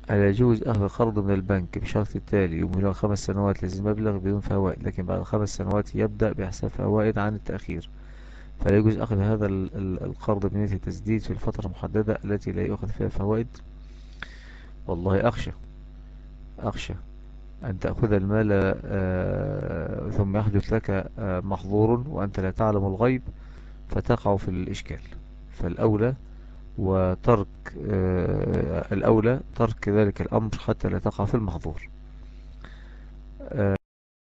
هل يجوز أخذ قرض من البنك بشرط التالي: يمهله 5 سنوات لازم مبلغ بدون فوائد، لكن بعد 5 سنوات يبدأ بحساب فوائد عن التأخير، فلا يجوز أخذ هذا القرض بنية التسديد في الفترة المحددة التي لا يؤخذ فيها فوائد؟ والله أخشى أن تأخذ المال ثم يحدث لك محظور وأنت لا تعلم الغيب فتقع في الإشكال. فالأولى وترك الأولى ترك ذلك الأمر حتى لا تقع في المحظور.